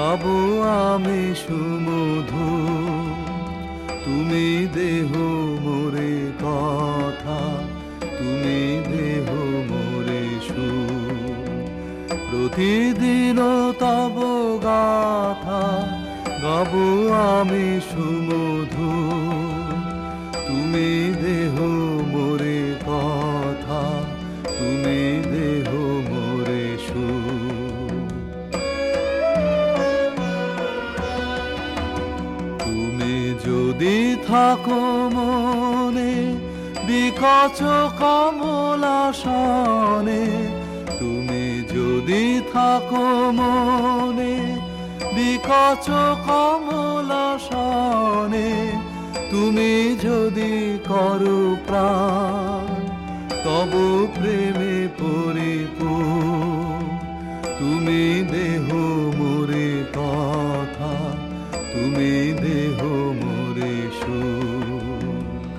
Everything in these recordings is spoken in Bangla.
গাবো আমি সুমধু। তুমি দেহ মোরে কথা, তুমি দেহ মোরে সুর। প্রতিদিন তব গাথা গাবো আমি সুমধু। তুমি দেহ মোরে কথা, তুমি দেহ মোরে সুর। তুমি যদি থাকো মনে বিকচ কমলাসনে, তুমি যদি থাকো মনে বিকচ কমলাসনে, তুমি যদি করো প্রাণ তব প্রেমে পরিপূর্ণ। তুমি দেহ মোরে কথা, তুমি দেহ মোরে সুর।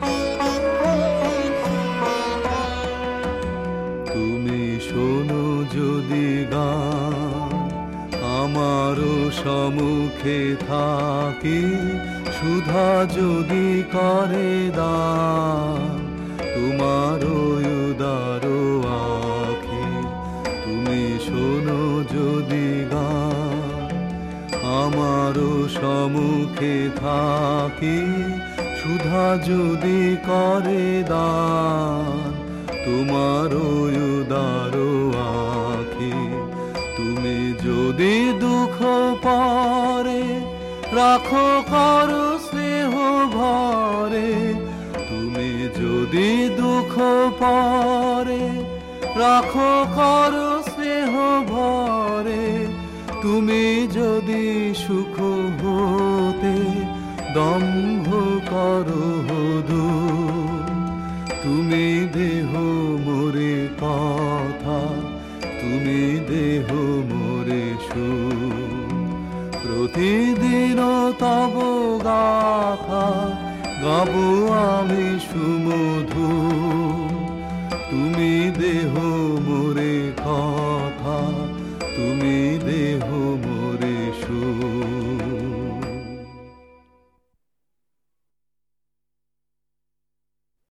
তুমি শোনো যদি গান আমারও সম্মুখে থাকি, সুধা যদি করে দান তোমার উদার আঁখি। তুমি শোনো যদি গান আমারও সম্মুখে থাকি, সুধা যদি করে দান তোমার উদার আঁখি। তুমি যদি দুঃখ পরে রাখো করো স্নেহ ভরে, তুমি যদি দুঃখ পরে রাখো করো স্নেহ ভরে, তুমি যদি সুখ হতে দম্ভ করো দূর। তুমি দেহ মোরে কথা, তুমি দেহ মোরে সুর। প্রতিদিন তব গাথা গাবো আমি সুমধু। তুমি দেহ মোরে কথা।